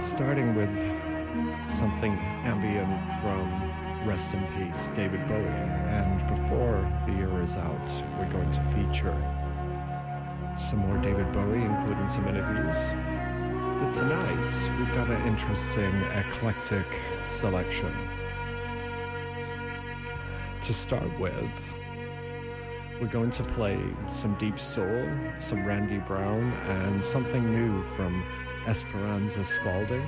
starting with something ambient from Rest in Peace, David Bowie. And before the year is out, we're going to feature some more David Bowie, including some interviews. But tonight, we've got an interesting, eclectic selection. To start with, we're going to play some deep soul, some Randy Brown, and something new from Esperanza Spalding.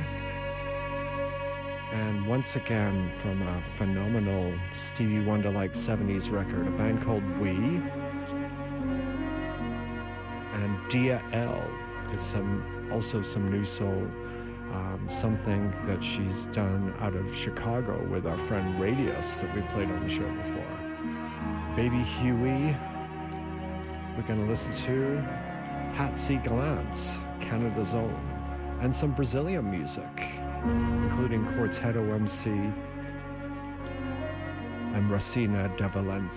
And once again, from a phenomenal Stevie Wonder-like 70s record, a band called We. And Dia L is also some new soul, something that she's done out of Chicago with our friend Radius that we played on the show before. Baby Huey, we're going to listen to Patsy Gallant, Canada's Own, and some Brazilian music, including Quarteto MC and Rosina de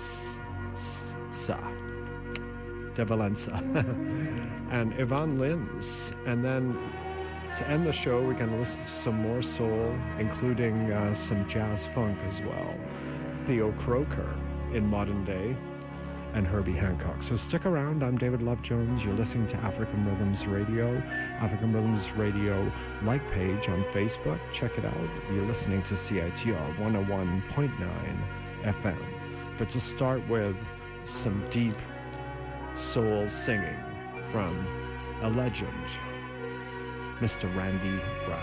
Valença and Yvonne Lins. And then to end the show, we're going to listen to some more soul, including some jazz funk as well. Theo Croker in Modern Day, and Herbie Hancock. So stick around. I'm David Love Jones. You're listening to African Rhythms Radio. African Rhythms Radio like page on Facebook. Check it out. You're listening to CITR 101.9 FM. But to start with some deep soul singing from a legend, Mr. Randy Brown.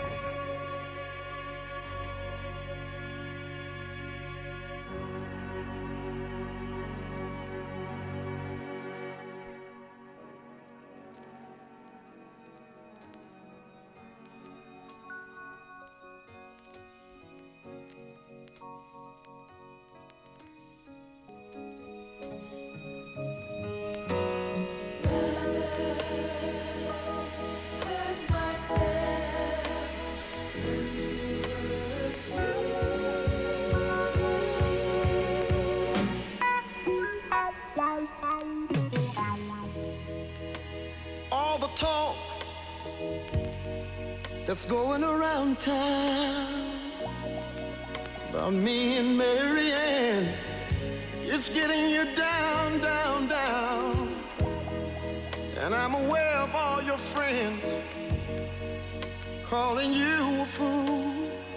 That's going around town about me and Mary Ann. It's getting you down, down, down. And I'm aware of all your friends calling you a fool,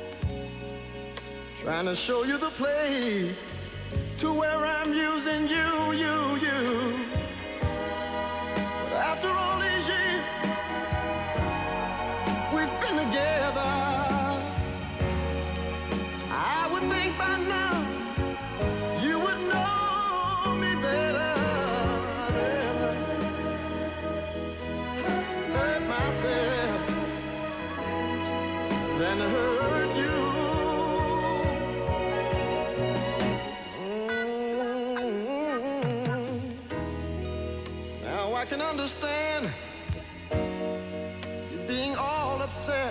trying to show you the place to where I'm using you. But after all these years we've been together, I would think by now you would know me better. Hurt myself than hurt you. Now I can understand you being all upset.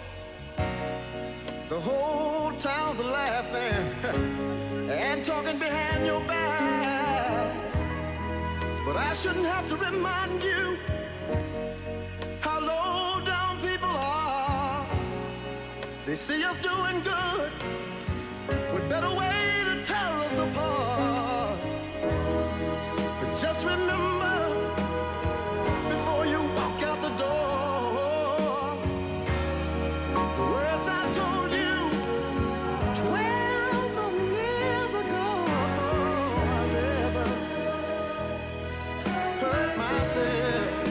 The whole town's laughing and talking behind your back. But I shouldn't have to remind you how low down people are. They see us doing good with better way to tear us apart. But just remember, before you walk out the door, the words I told you 12 long years ago. I never hurt myself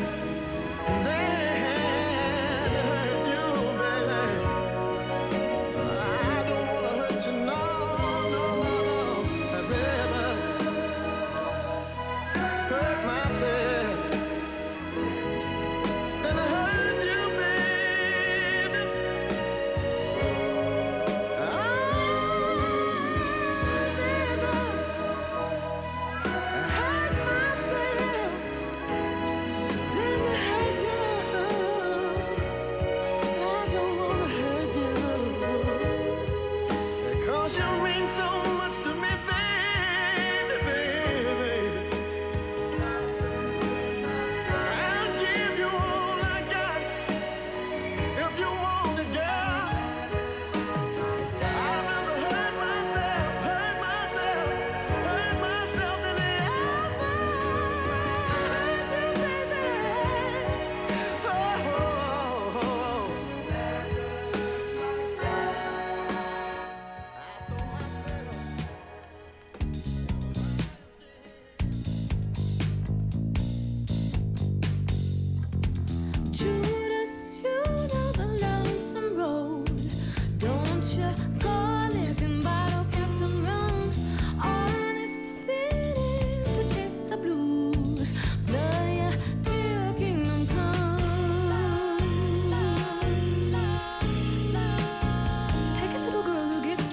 then hurt you, baby. I don't wanna hurt you, no. I've never hurt myself then I hurt you, baby. Cause you mean so much to me, baby, baby. I'll give you all I got if you want to get.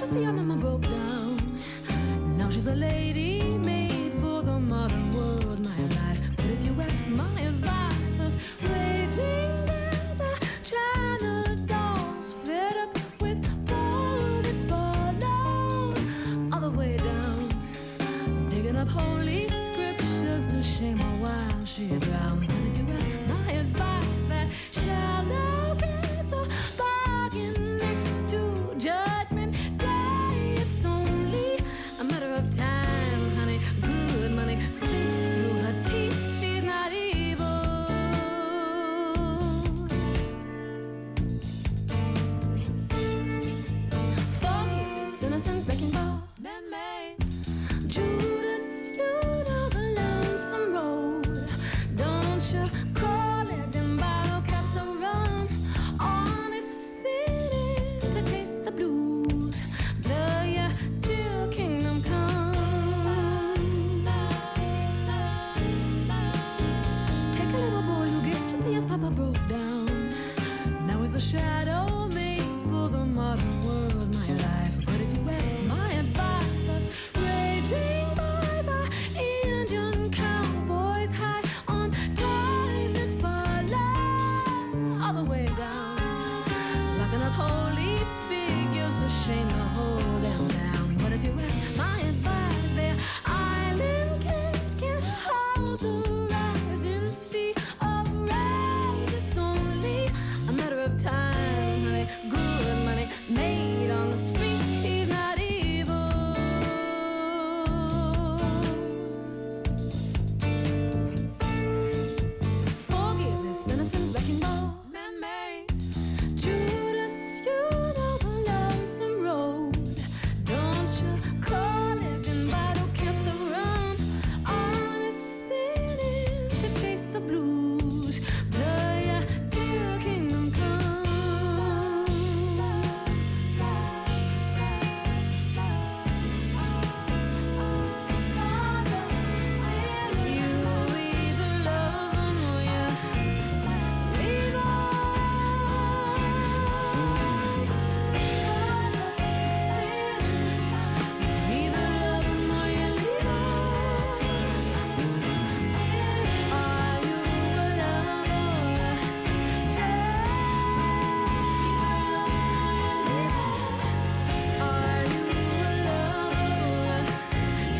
to see her mama broke down. Now she's a lady made for the modern world, my life. But if you ask my advisors, raging as a China dolls, fed up with all that follows, all the way down, digging up holy scriptures to shame her while she drowns. But if you ask my advice, that shallow gets a bargain next to Judgment Day. It's only a matter of time, honey. Good money sinks through her teeth. She's not evil. Forgive this innocent wrecking ball, man-made. Judas, you know the lonesome road. Don't you call it them bottle caps of rum. Honest sinning to chase the blues. Blow ya till kingdom come. Take a little boy who gets to see his papa broke down. Now he's a shadow made for the modern world, my life. But if you ask my advisors, raging boys are Indian cowboys high on toys that follow all the way down, locking up holy figures to shame the whole damn town. But if you ask my advice, their island kids can't hold the rising sea of rage. It's only a matter of time, honey. Good money made on the street. He's not evil. Forgive this innocent wrecking ball, man-made. Judas, you know the lonesome road. Don't you call it them bottle caps of rum. Honest sinning to chase the blues. Blow ya till kingdom come. You either love them or you leave either love them or you leave Are you a lover or a child? Are you a lover or a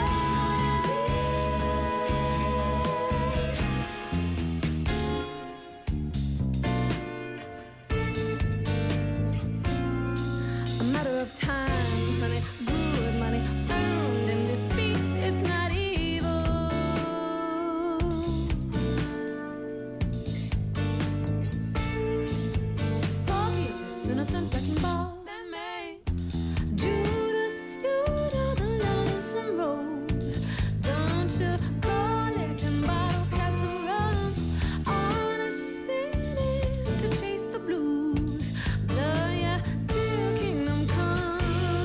A matter of time, honey. Good money earned in defeat is not evil. Forgive this innocent wrecking ball, man-made. Judas, you know the lonesome road. Don't you call it them bottle caps of rum. Honest sinning to chase the blues. Blow ya till kingdom come.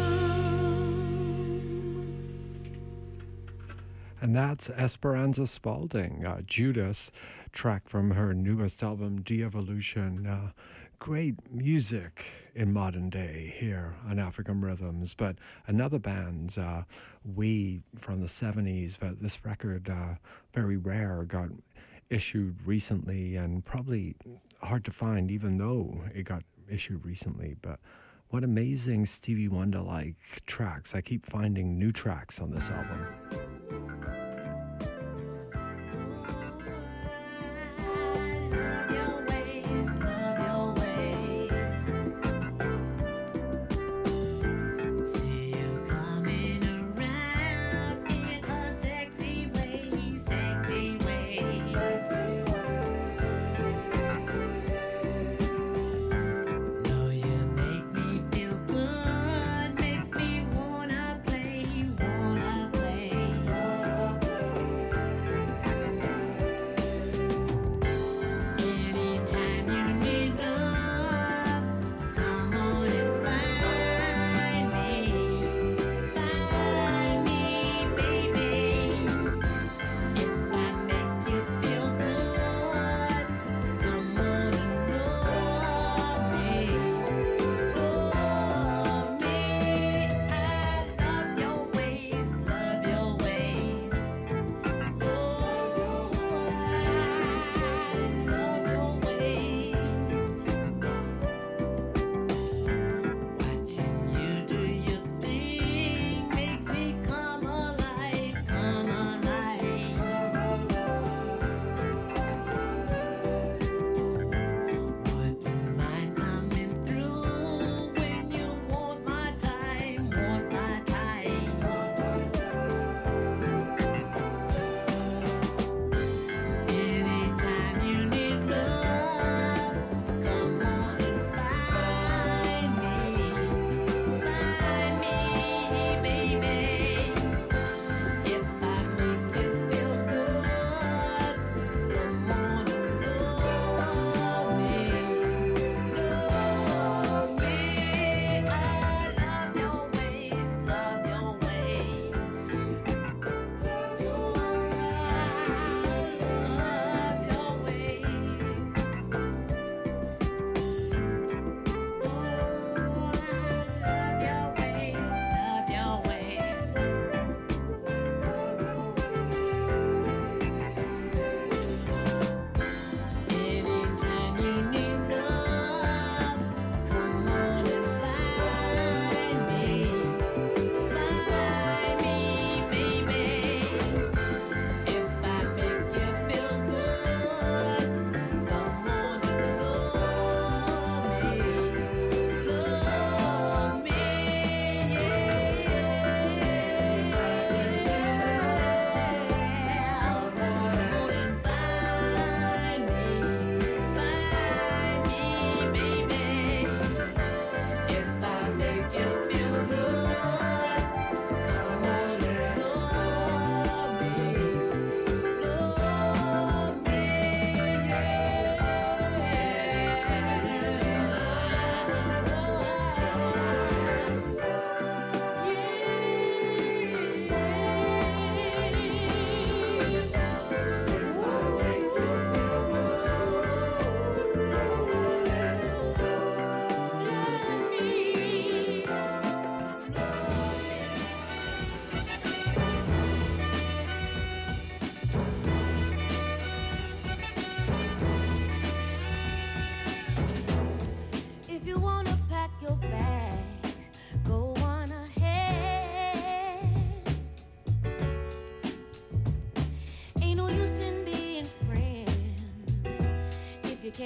And that's Esperanza Spalding, Judas, track from her newest album, De-Evolution. Great music in modern day here on African Rhythms, but another band, We from the 70s, but this record, very rare, got issued recently and probably hard to find even though it got issued recently. But what amazing Stevie Wonder-like tracks. I keep finding new tracks on this album. See you coming around in a sexy way, sexy way. Know you make me feel good, makes me wanna play, wanna play.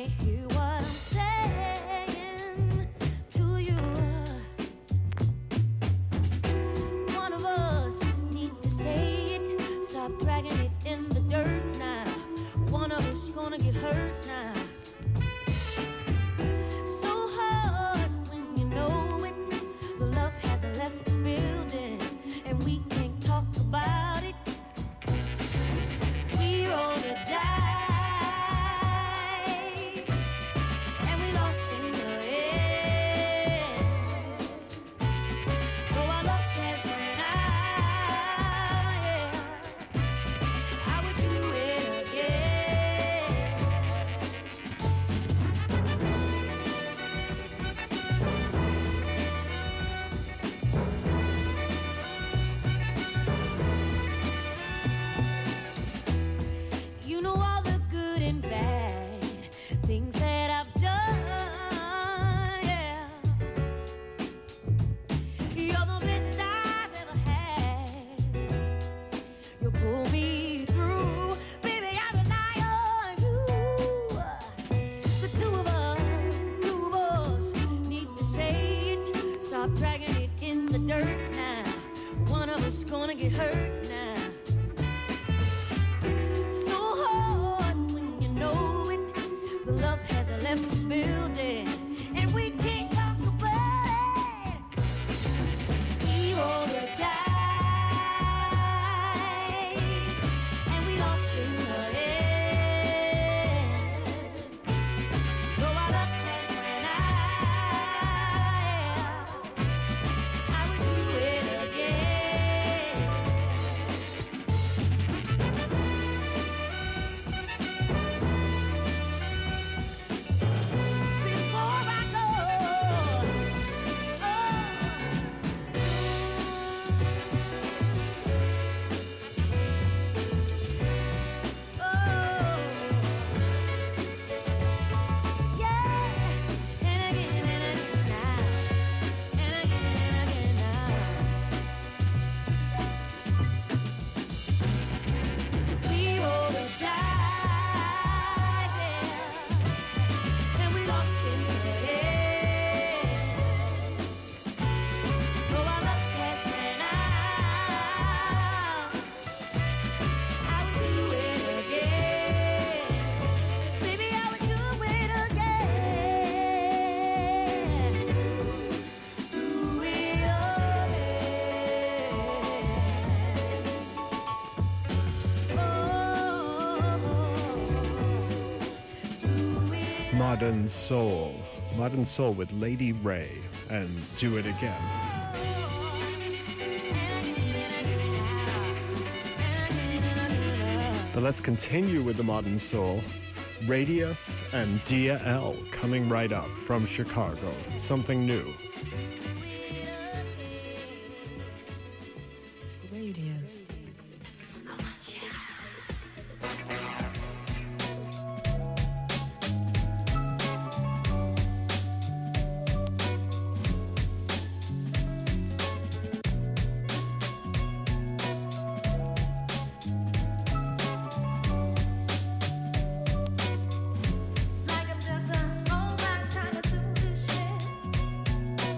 hear what I'm saying to you. One of us need to say it. Stop dragging it in the dirt now. One of us gonna get hurt now. So hard when you know it. The love hasn't left the building, and we can't talk about it. We roll the dice, and we lost in the end. So our luck has run out, yeah. I would do it again. You know all the good and bad things that I've done, yeah. You're the best I've ever had. You pull me through, baby, I rely on you. The two of us need to say it. Stop dragging it in the dirt now. One of us gonna get hurt now. So hard when you know it. The love hasn't left the building, and we can't talk about it. We roll the dice, and we lost in the end. Though our luck has run out, I would do it again. Before I go, yeah, and again now, and again now. We roll the dice, yeah, and we lost in the end. Though our luck has run out, I would do it again. Baby, I would do it again. Do it again. Modern Soul. Modern Soul with Lady Ray and Do It Again. But let's continue with the Modern Soul. Radius and Dia L coming right up from Chicago. Something new. Radius. Like I'm just a old man trying to do this shit.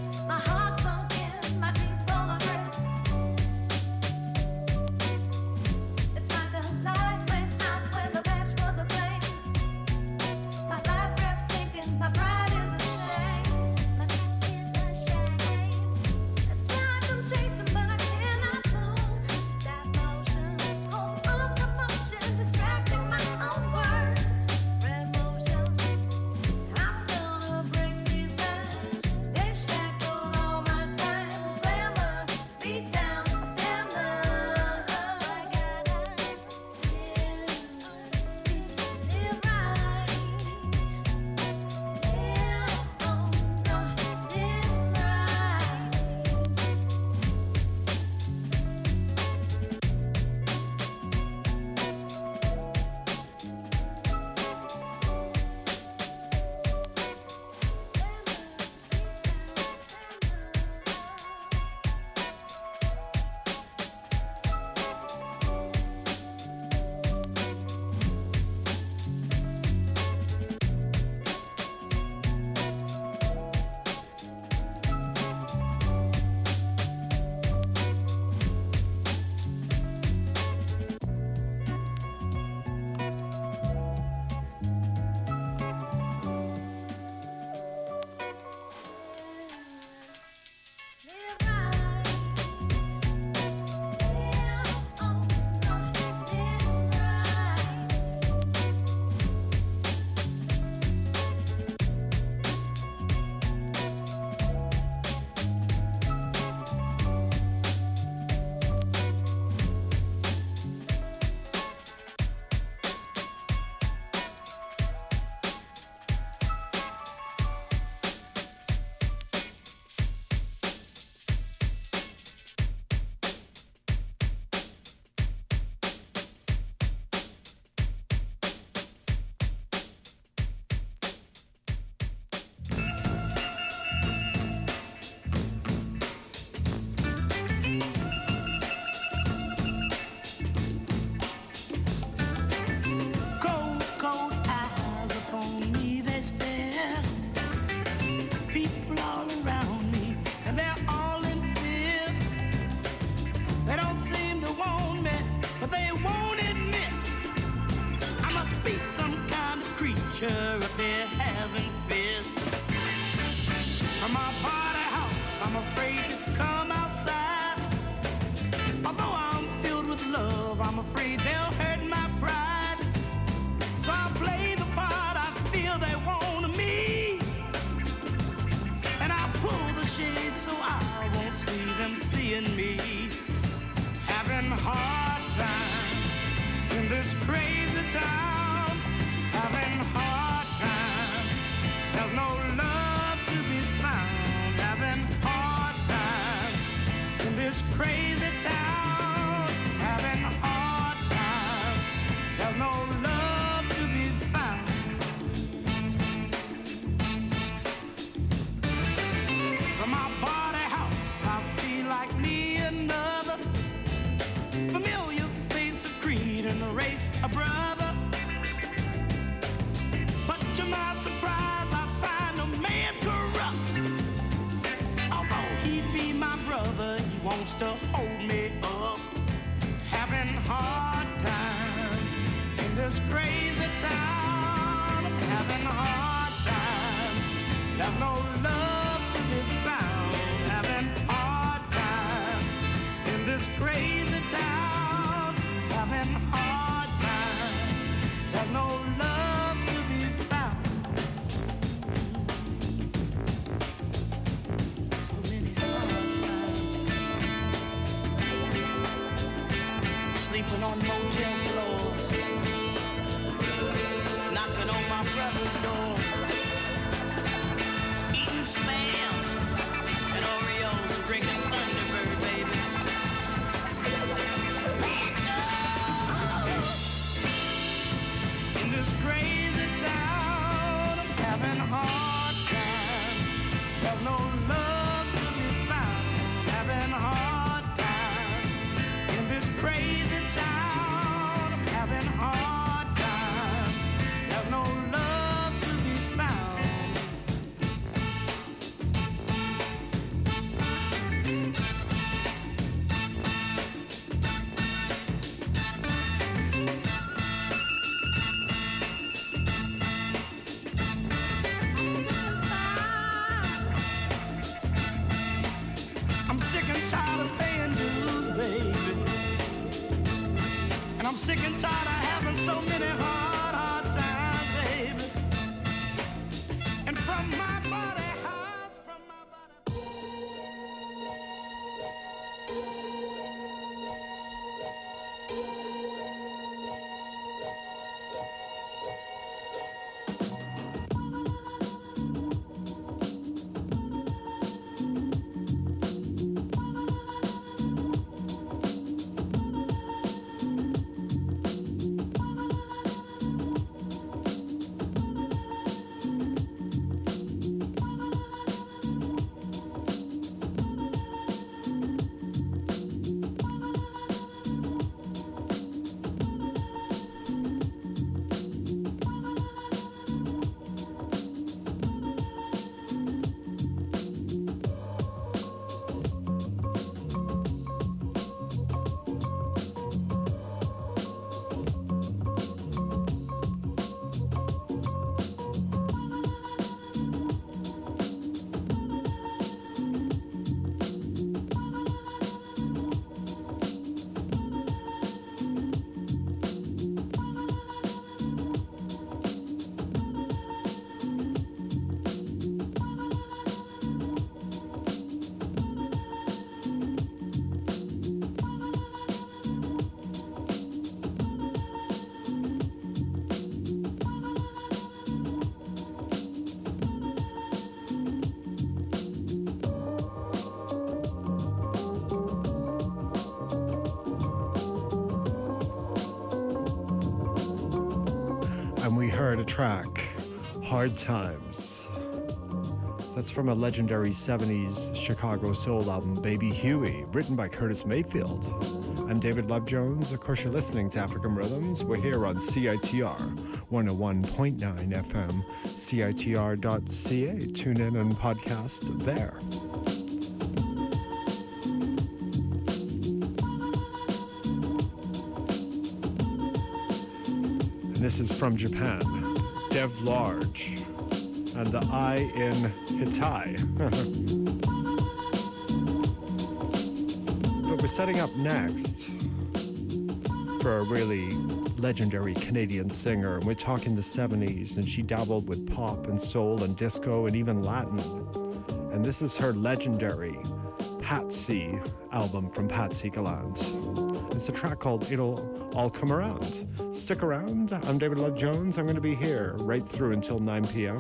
sure be having fits. From my body house, I'm afraid to come outside. Although I'm filled with love, I'm afraid they'll hurt my pride. So I play the part I feel they want of me, and I pull the shade so I won't see them seeing me. Having a hard time in this crazy town. Having a hard time. There's no love to be found. Having a hard time in this crazy town. Having a hard time. There's no love to be found. From my body house, I feel like me another familiar face of creed and a race, a brother. But to my surprise, I find a man corrupt. Although he be my brother, he wants to hold me up. Having a hard time in this crazy town. Having a hard time. There's no love to be found. Having a hard time in this crazy town. Having a hard time. There's no love to be found. So many hard times. Sleeping on motel floors. Knocking on my brother's door. Eating Spam and Oreos and drinking Thunderbird, baby. In this crazy town, I'm having a hard time. There's no love to be found. Having a hard time. In this crazy town, I'm having a hard time. There's no love to be found. I'm sick and tired of paying dues, baby. And I'm sick and tired of having so many hard times, baby. And from my body house, from my body. And we heard a track, Hard Times. That's from a legendary 70s Chicago soul album, Baby Huey, written by Curtis Mayfield. I'm David Love Jones. Of course, you're listening to African Rhythms. We're here on CITR 101.9 FM, CITR.ca. Tune in and podcast there. And this is from Japan. Dev Large and the I in Hittite. But we're setting up next for a really legendary Canadian singer, and we're talking the 70s, and she dabbled with pop and soul and disco and even Latin. And this is her legendary Patsy album from Patsy Gallant. It's a track called It'll All Come Around. Stick around. I'm David Love Jones. I'm going to be here right through until 9 p.m.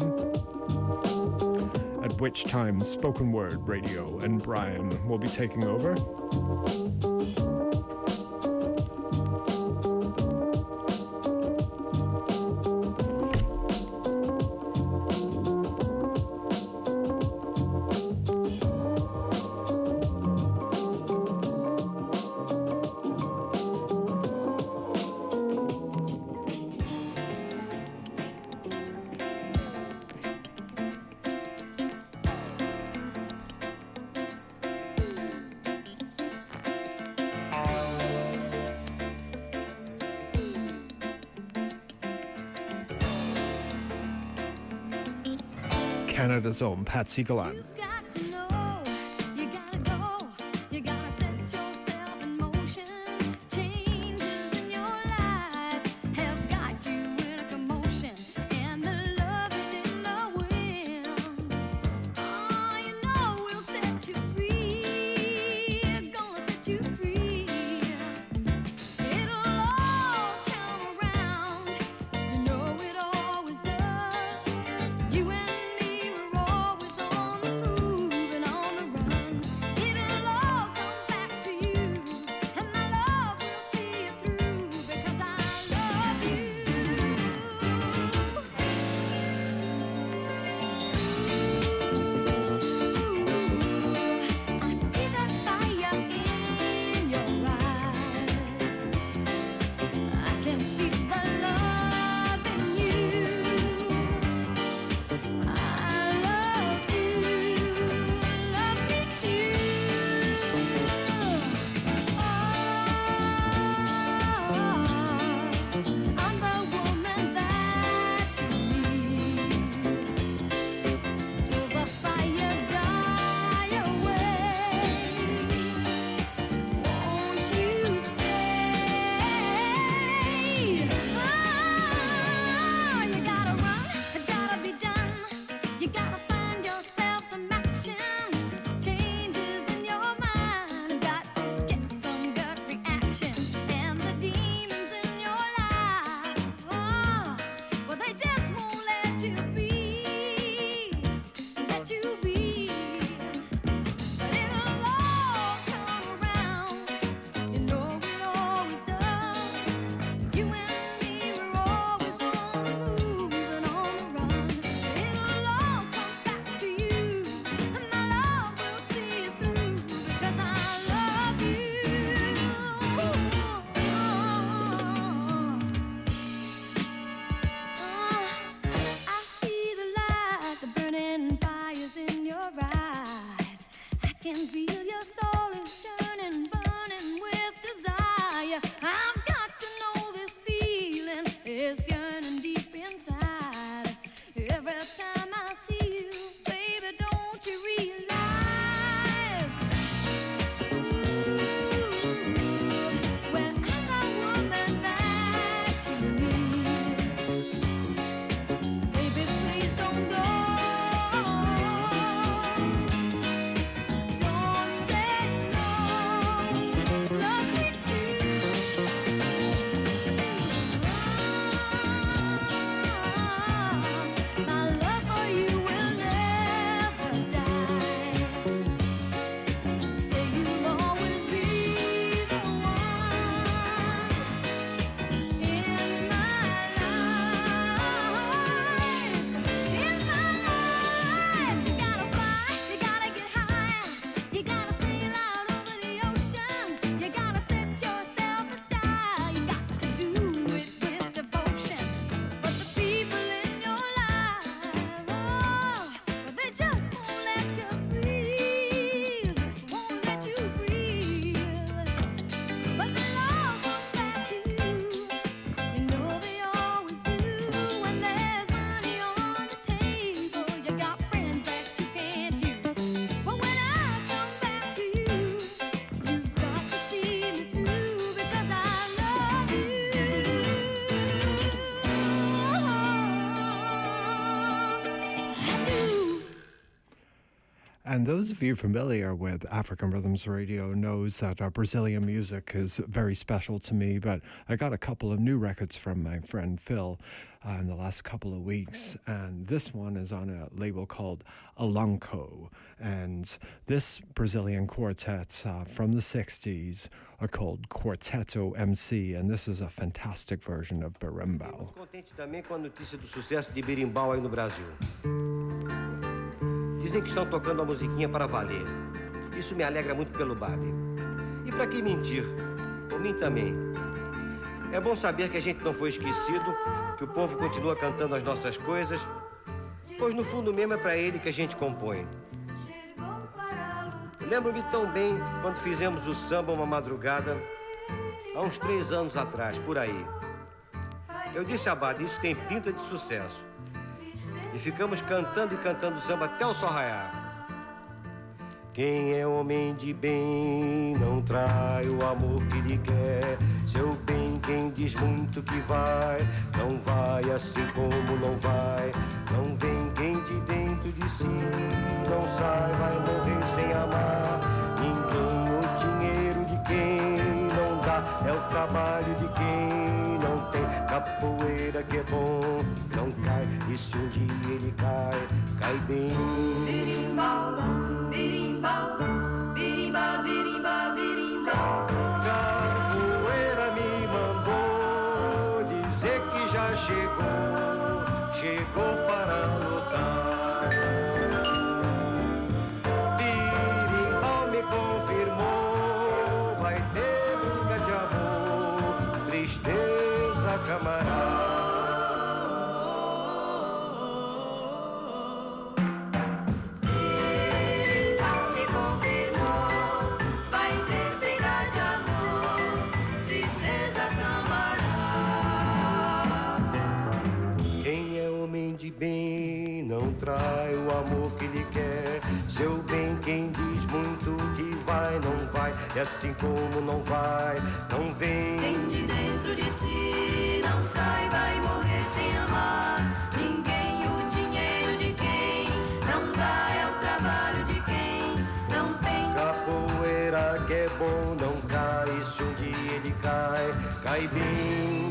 At which time Spoken Word Radio and Brian will be taking over. Canada's own Patsy Gallant. You've got to know, you gotta go, you gotta set yourself in motion. Changes in your life have got you in a commotion, and the love you didn't know when. Oh, you know we'll set you free, gonna set you free. It'll all come around, you know it always does. You and me were always on the move. And those of you familiar with African Rhythms Radio knows that Brazilian music is very special to me, but I got a couple of new records from my friend Phil in the last couple of weeks, and this one is on a label called Alanco, and this Brazilian quartet from the 60s are called Quarteto MC, and this is a fantastic version of Berimbau. Estou contente também com a notícia do sucesso de Berimbau aí no Brasil. Dizem que estão tocando a musiquinha para valer. Isso me alegra muito pelo Baden. E para que mentir? Por mim também. É bom saber que a gente não foi esquecido, que o povo continua cantando as nossas coisas, pois no fundo mesmo é para ele que a gente compõe. Lembro-me tão bem quando fizemos o samba uma madrugada, há uns 3 anos atrás, por aí. Eu disse a Bada, isso tem pinta de sucesso. E ficamos cantando e cantando samba até o sol raiar. Quem é homem de bem não trai o amor que lhe quer. Seu bem, quem diz muito que vai, não vai assim como não vai. Não vem quem de dentro de si não sai, vai morrer sem amar ninguém. O dinheiro de quem não dá é o trabalho de quem não tem. Capoeira que é bom, não cai, e se um dia ele cai, cai bem. Berimbau, berimbau, birimba, birimba, birimba. Capoeira me mandou dizer que já chegou para lutar. Berimbau me confirmou, vai ter briga de amor, tristeza, camarada. Trai o amor que lhe quer. Seu bem, quem diz muito que vai, não vai. E assim como não vai, não vem. Quem de dentro de si não sai, vai morrer sem amar ninguém. O dinheiro de quem não dá é o trabalho de quem não tem. Capoeira que é bom, não cai. Se um dia ele cai, cai bem.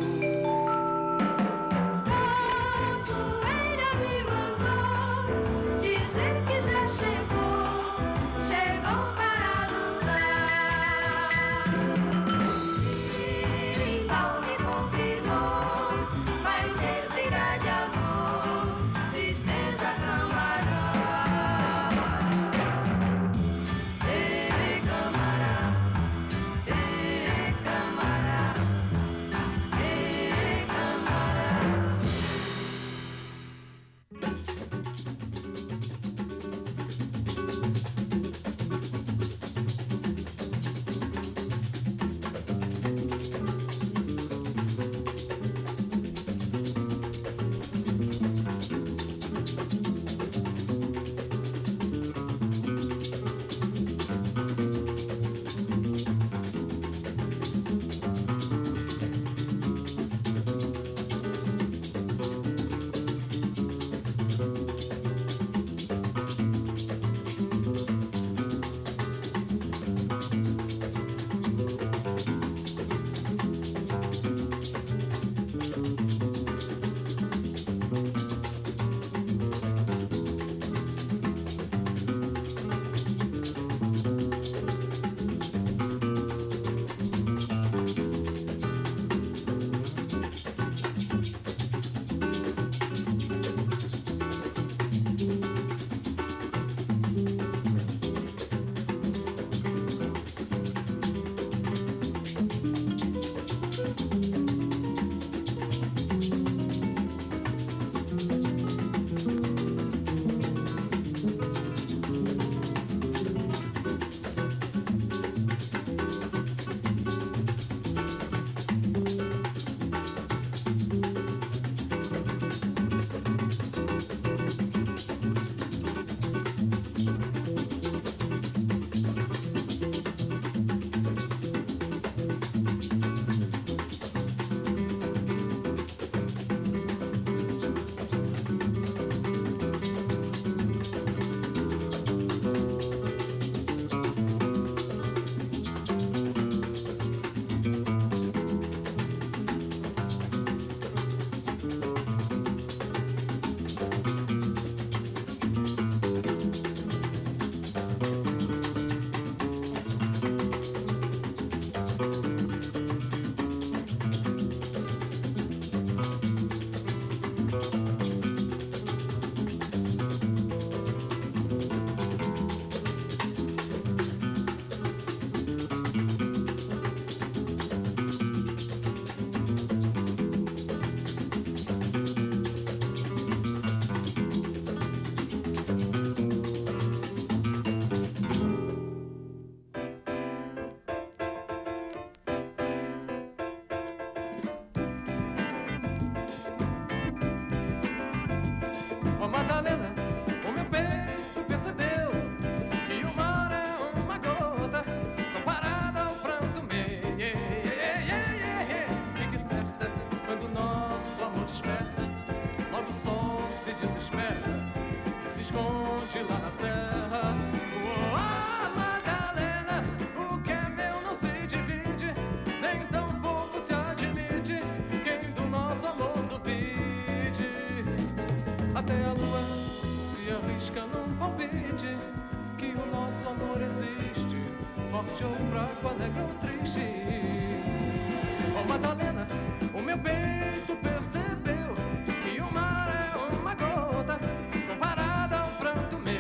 forte ou fraco, alegre ou triste. Oh Madalena, o meu peito percebeu que o mar é uma gota comparada ao pranto meu.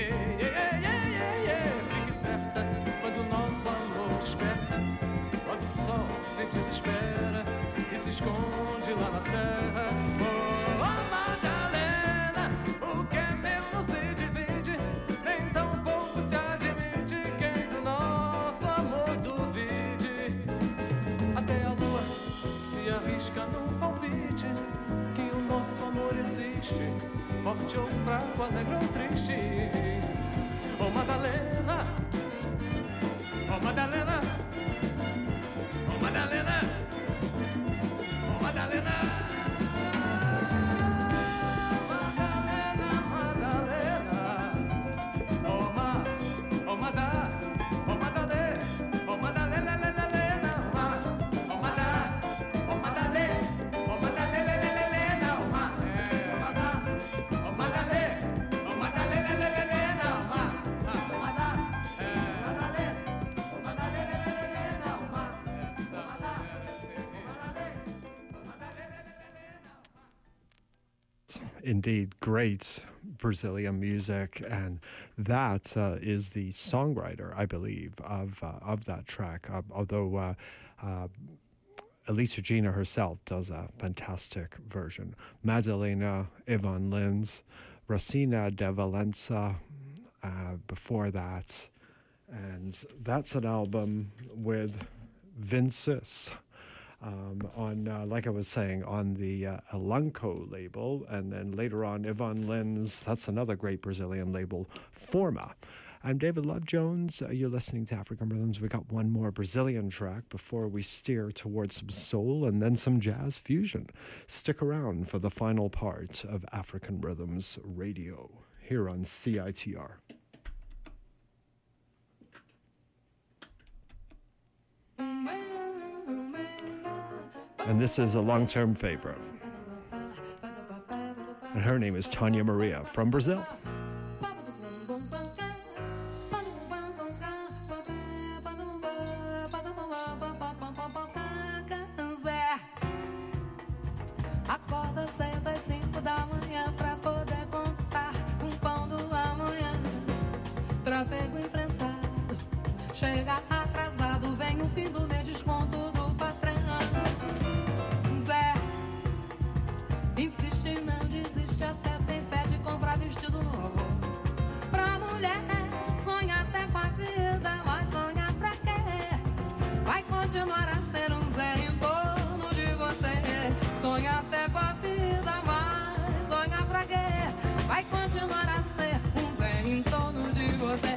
Fique certa quando o nosso amor desperta, quando o sol se desespera e se esconde lá na serra. Oh Madalena, o que é meu não se divide, nem tão pouco se admite quem do nosso amor duvide. Até a lua se arrisca num palpite que o nosso amor existe, forte ou fraco, alegre ou triste. Oh Madalena, oh Madalena, oh Madalena, oh Madalena. Indeed, great Brazilian music, and that is the songwriter, I believe, of that track. Although Elis Regina herself does a fantastic version. Madalena, Ivan Lins, Rosina de Valença before that, and that's an album with Vinicius. On, like I was saying, on the Elanco label, and then later on, Ivan Lins, that's another great Brazilian label, Forma. I'm David Love Jones. You're listening to African Rhythms. We got one more Brazilian track before we steer towards some soul and then some jazz fusion. Stick around for the final part of African Rhythms Radio here on CITR. And this is a long-term favorite. And her name is Tanya Maria from Brazil. Acorda cedo às 5 da manhã pra poder contar um pão do amanhã. Tráfego imprensado, chega atrasado, vem o fim do mês, desconto do patrão. Zé, insiste, não desiste, até tem fé de comprar vestido novo. Pra mulher, sonha até com a vida, mas sonha pra quê? Vai continuar a ser um Zé em torno de você. Sonha até com a vida, mas sonha pra quê? Vai continuar a ser um Zé em torno de você.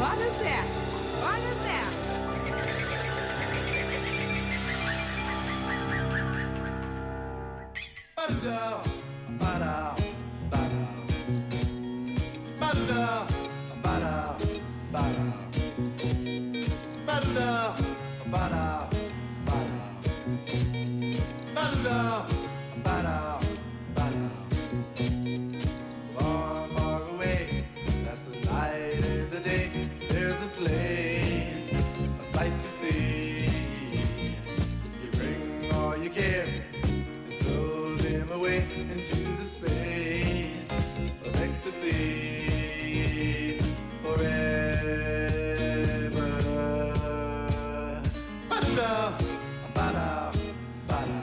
What is that? What is that? Ba-da, ba-da, ba-da. Ba-da, ba-da, ba-da. Ba-da, ba-da, ba-da. Ba-da, ba-da, ba-da. Far, far away, that's the night and the day. There's a place, a sight to see. You bring all your cares and throw them away into the space of ecstasy forever. Ba-da, ba-da, ba-da.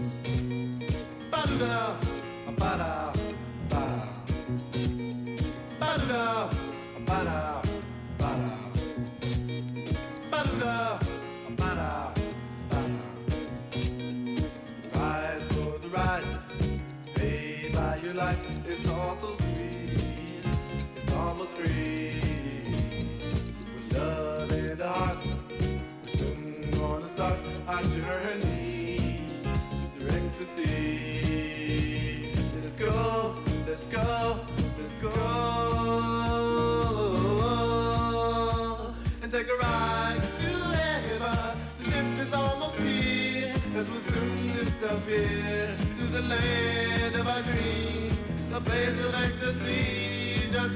Ba-da, ba-da, ba-da. Ba-da, ba-da, ba-da. Ba-da, ba-da, ba-da. Rise for the ride, paid by your life. It's all so sweet, it's almost free. With love in the heart, we're soon gonna start our journey through ecstasy. Let's go, let's go, let's go. And take a ride to heaven. The ship is almost here, as we'll soon disappear to the land of our dreams, a place of ecstasy. Just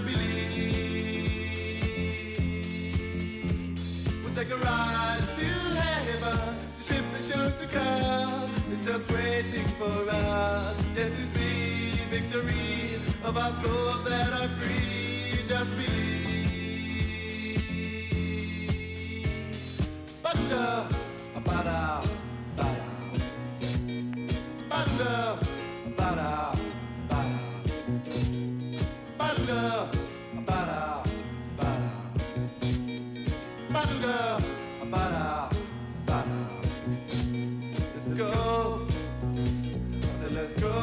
believe. We'll take a ride to heaven. The ship is sure to come. It's just waiting for us. Yet to see victory of our souls that are free. Just believe. Ba-da, ba-da, ba-da. Ba-da, ba-da, ba-da. Ba-da, ba-da, ba-da. Ba-da, ba-da, ba-da. Let's go. I said let's go.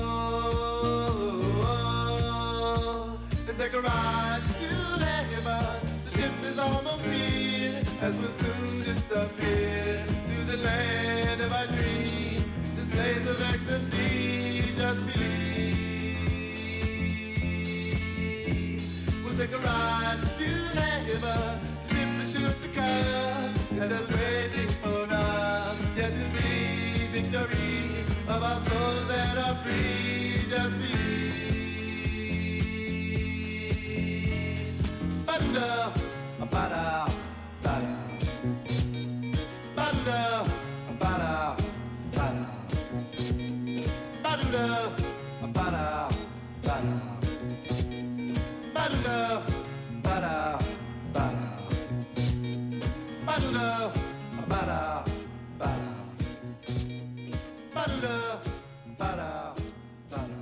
And take a ride to heaven. The ship is almost here, as we'll soon disappear to the land of our dreams, this place of ecstasy. Just believe. We'll take a ride to heaven. The ship is sure to come, and just waiting for us. Yet to see victory of our souls that are free. Just believe. Ba-da, ba-da, ba-da. Ba-da, ba-da, ba-da. Ba-da, ba-da, ba-da. Ba-da, ba-da, ba-da. Ba-da, ba-da, ba-da. Ba-da, ba-da, ba-da.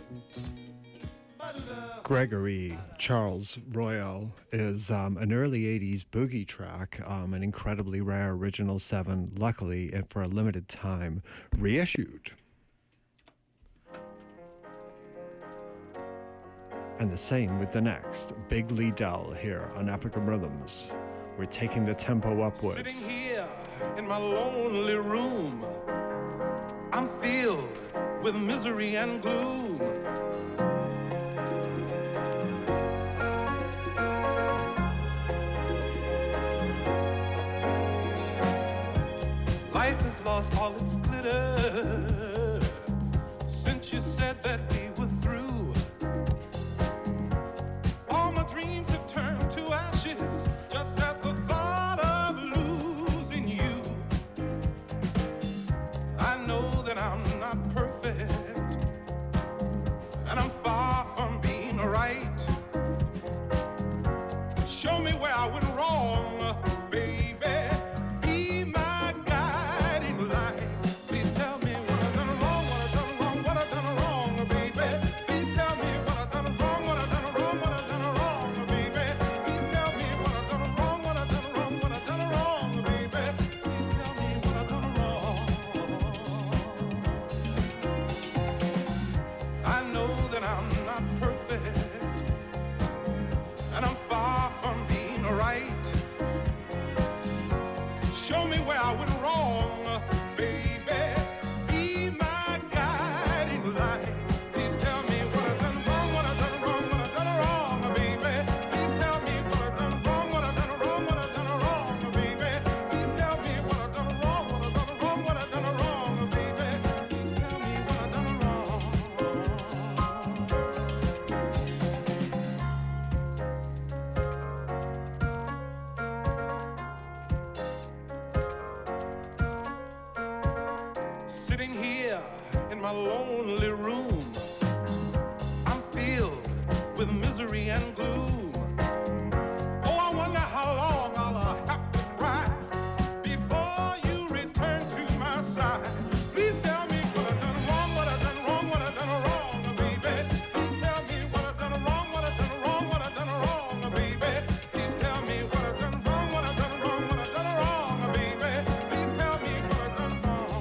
Gregory Charles Royal is an early 80s boogie track, an incredibly rare original 7, luckily, and for a limited time, reissued. And the same with the next, Big Lee Dell here on African Rhythms. We're taking the tempo upwards. Sitting here in my lonely room, I'm filled with misery and gloom. Life has lost all its glitter since you said that we were through. All my dreams have turned to ashes just at the thought of losing you. I know that I'm not perfect, and I'm far from being right. Show me where I went wrong, baby. Be my guiding light. Please tell me what I've done wrong, what I've done wrong, what I've done wrong, baby. right. Show me where I went wrong, baby. Be my guiding light. Please tell me what I've done wrong, what I've done wrong, what I've done wrong, baby. Please tell me what I've done wrong, what I've done wrong, what I've done wrong, baby. Please tell me what I've done wrong, what I've done wrong, what I've done wrong, baby. Please tell me what I've done wrong. Sitting here in my lonely room, I'm filled with misery and gloom. Oh, I wonder how long I'll have to cry before you return to my side. Please tell me what I've done wrong, what I've done wrong, what I've done wrong, baby. Please tell me what I've done wrong, what I've done wrong, what I've done wrong, baby. Please tell me what I've done wrong, what I've done wrong, what I've done wrong, baby. Please tell me what I've done wrong.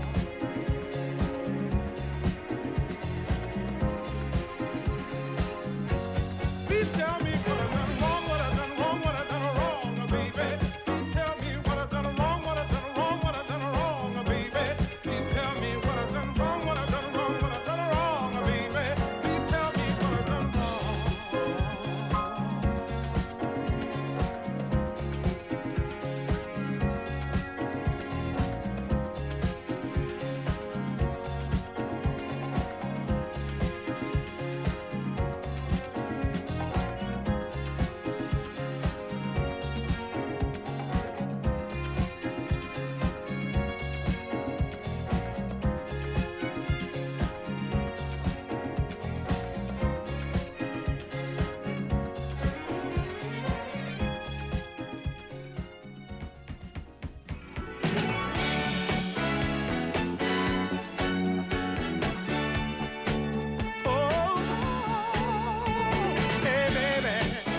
Please tell me what I've done wrong, what I've done wrong, what I've done wrong, baby. Please tell me what I've done wrong, what I've done wrong, what I've done wrong, baby. Please tell me what I've done wrong, what I've done wrong, what I've done wrong, baby. Please tell me what I've done wrong. Hey, baby.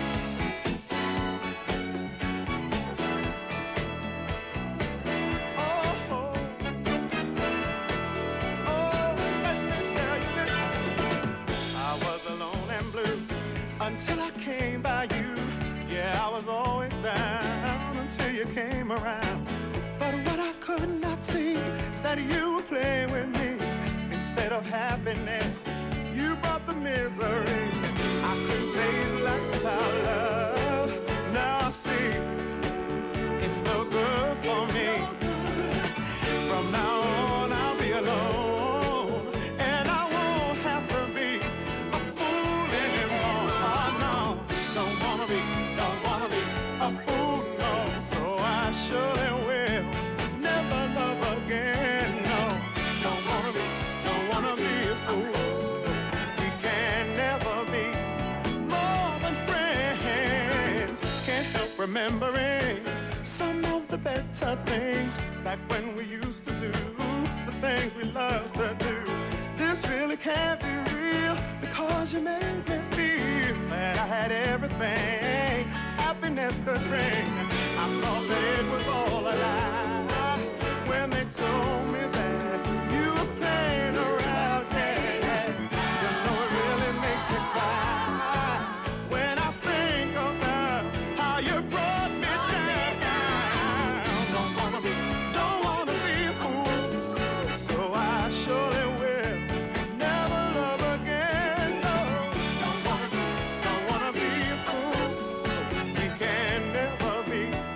Let me tell you this. I was alone and blue until I came by you. Yeah, I was always down until you came around. But what I could not see is that you were playing with me. Instead of happiness, you brought the misery. I couldn't face life without love. Now I see it's no good for me. From now on, I'll be alone, and I won't have to be a fool anymore. Oh, no, don't wanna be a fool, no. So I surely will never love again, no. Don't wanna be a fool. We can never be more than friends. Can't help remembering some of the better things back when we used to do the things we loved to do. This really can't be real because you made me feel that I had everything happiness could bring. I thought that it was all a lie when they told me that you were playing around. Yeah, you know it really makes me cry when I think about how you brought me down. Don't wanna be a fool, so I surely will never love again. No, don't wanna be a fool. We can never be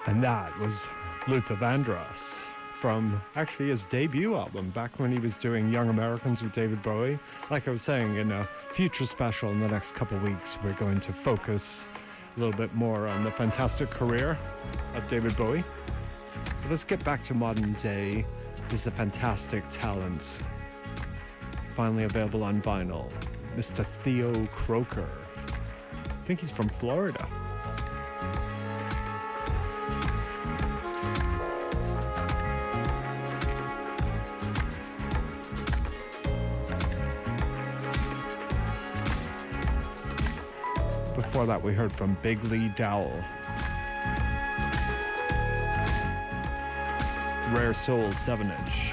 And that was Luther Vandross from actually his debut album back when he was doing Young Americans with David Bowie. Like I was saying, in a future special in the next couple of weeks, we're going to focus a little bit more on the fantastic career of David Bowie. But let's get back to modern day. This is a fantastic talent. Finally available on vinyl, Mr. Theo Croker. I think he's from Florida. Before that, we heard from Big Lee Dowell. Rare Soul 7-inch.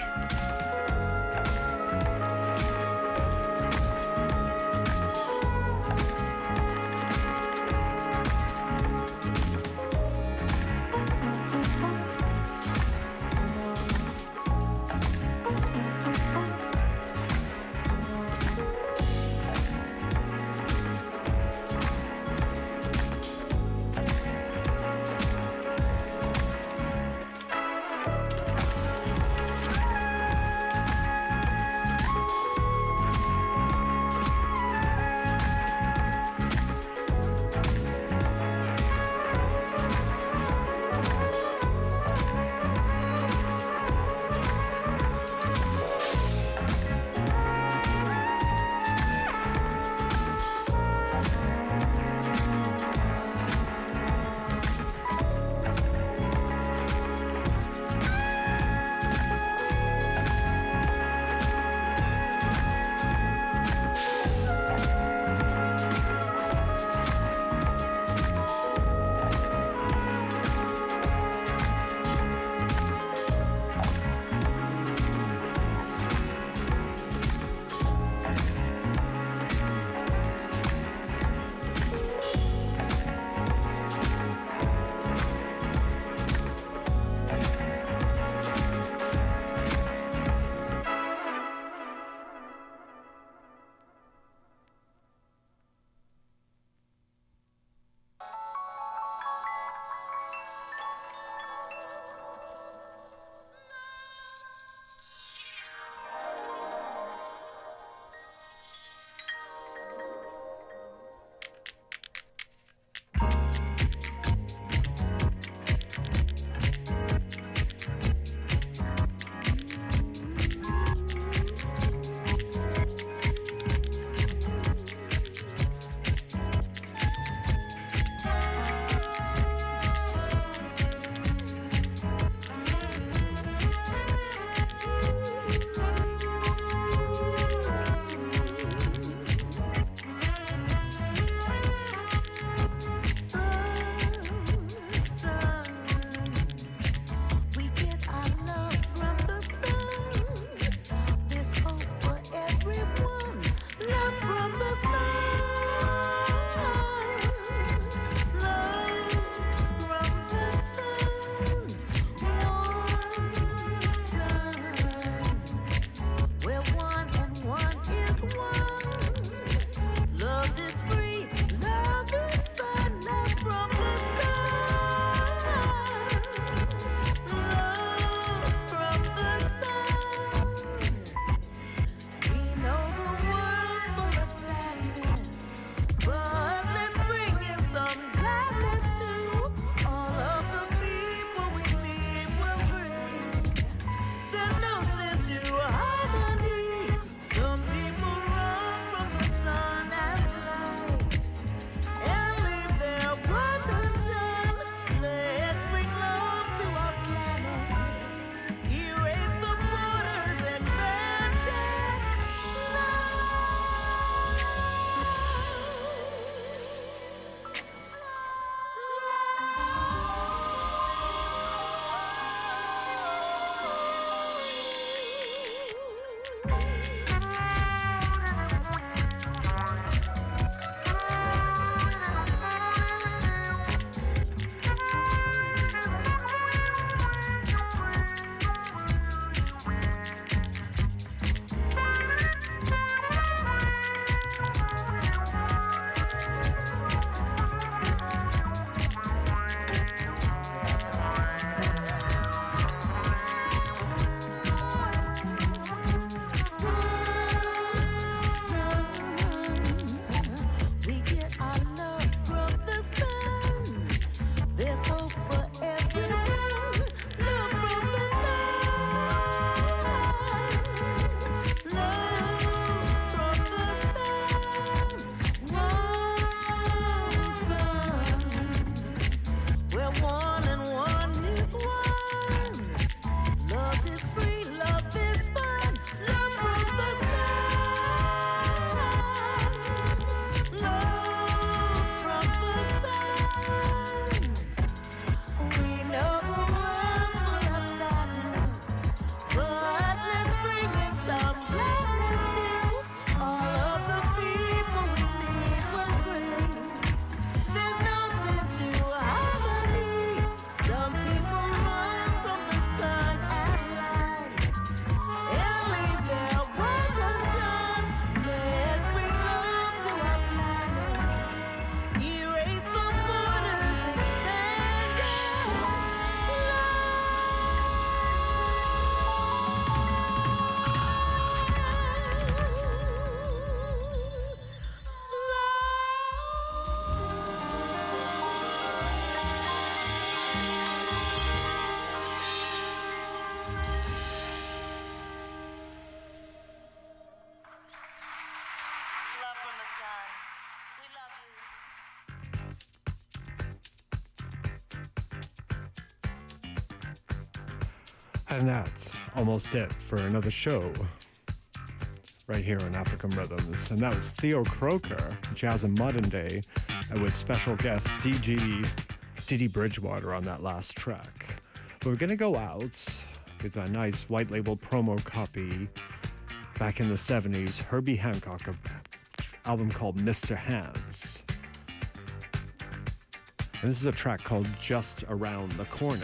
And that's almost it for another show right here on African Rhythms. And that was Theo Croker, Jazz in Modern Day, and with special guest Didi Bridgewater on that last track. But we're going to go out with a nice white label promo copy back in the 70s, Herbie Hancock, an album called Mr. Hands. And this is a track called Just Around the Corner.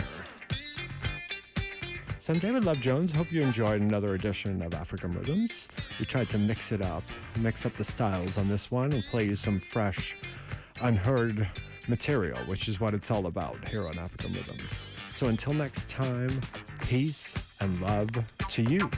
So I'm David Love Jones. Hope you enjoyed another edition of African Rhythms. We tried to mix up the styles on this one and play you some fresh, unheard material, which is what it's all about here on African Rhythms. So until next time, peace and love to you.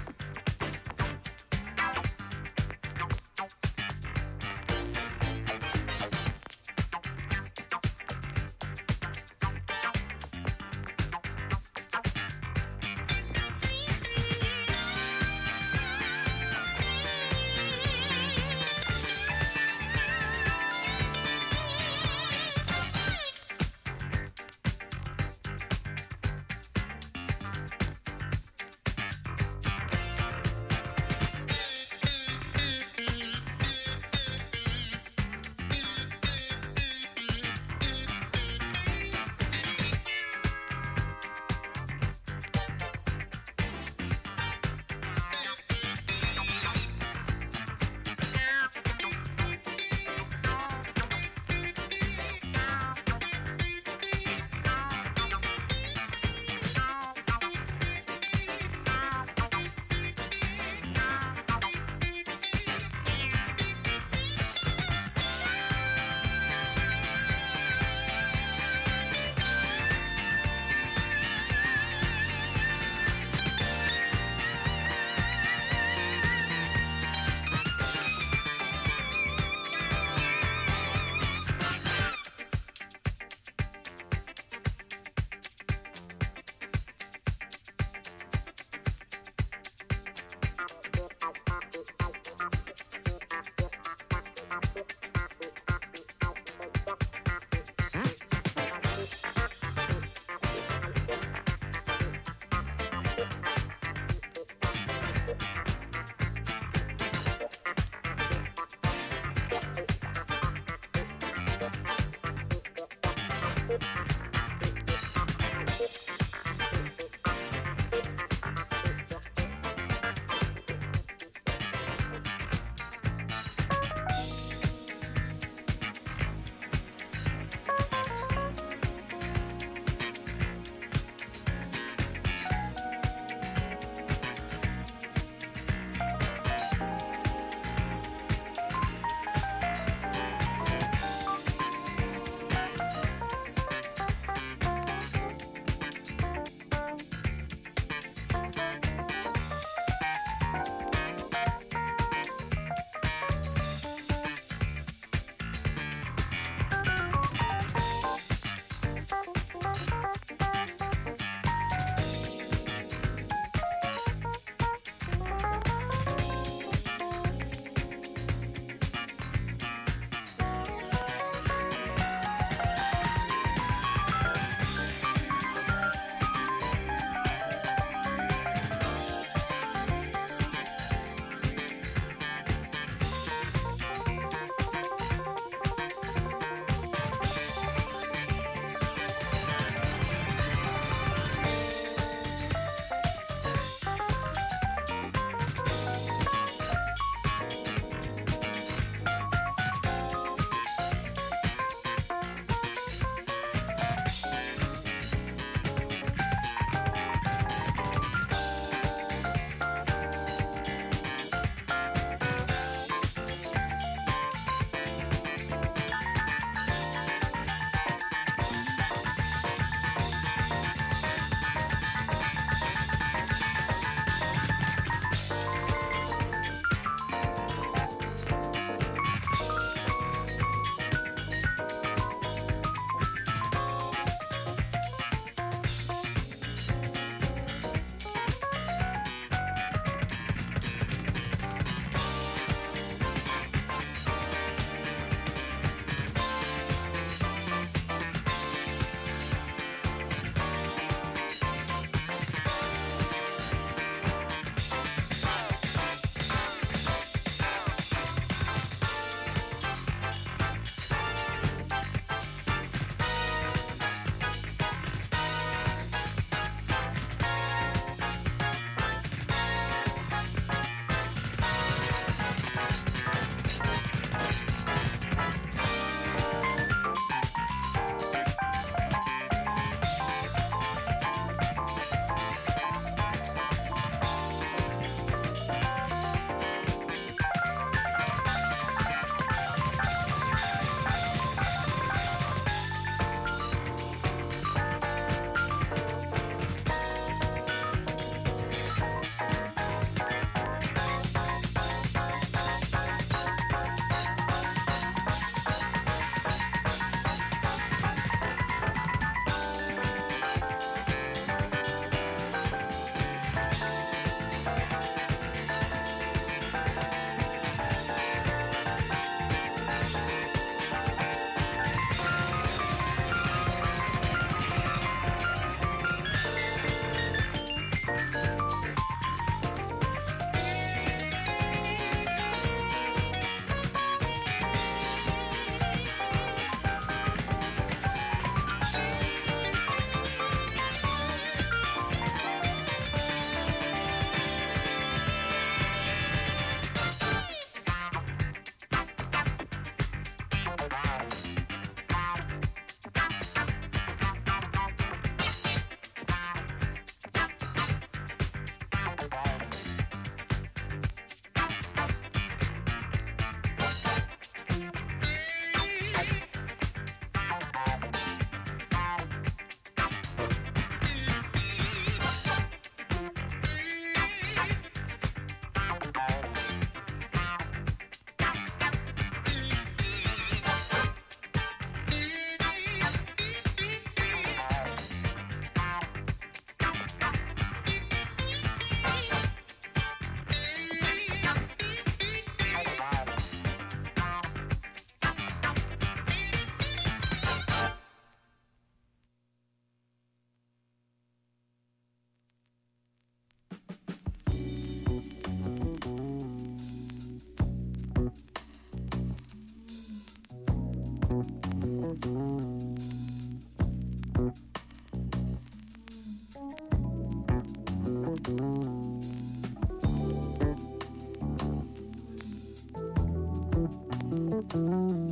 Thank you.